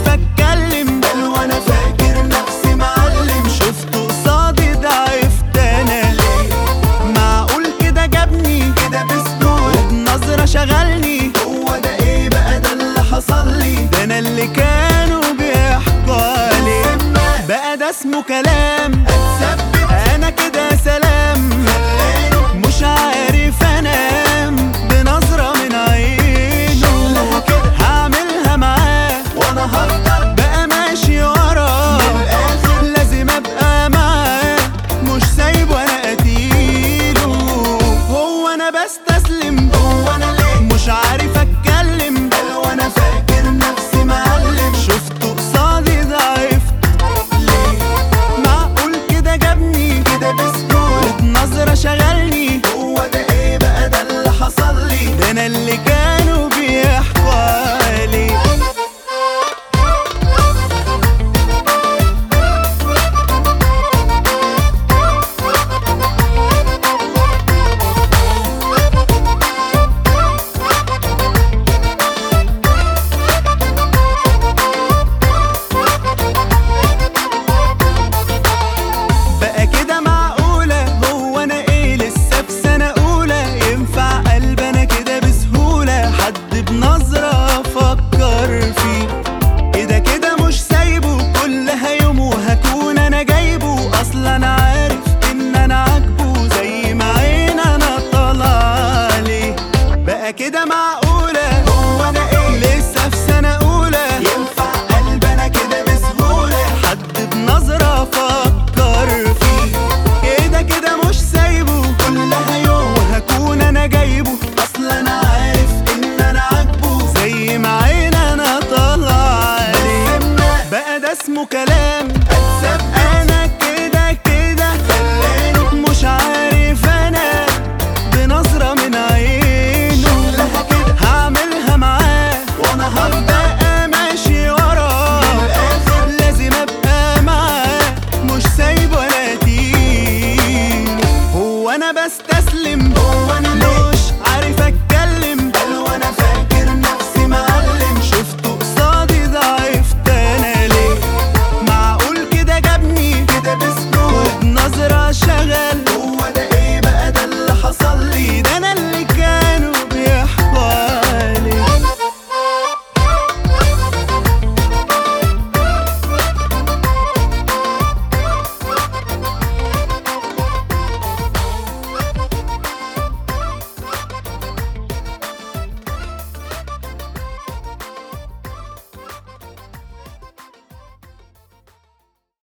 عارف اتكلم، بل وانا فاكر نفسي معلم. شفت قصادي ضعفت انا، معقول كده جابني كده بسهولة وبنظرة شغلني؟ هو ده ايه بقى ده اللي حصل لي؟ ده انا اللي كانوا بيحكوا عليه بقى ده اسمه كلام. اتثبت انا كده سلام، خلاني مش عارف انام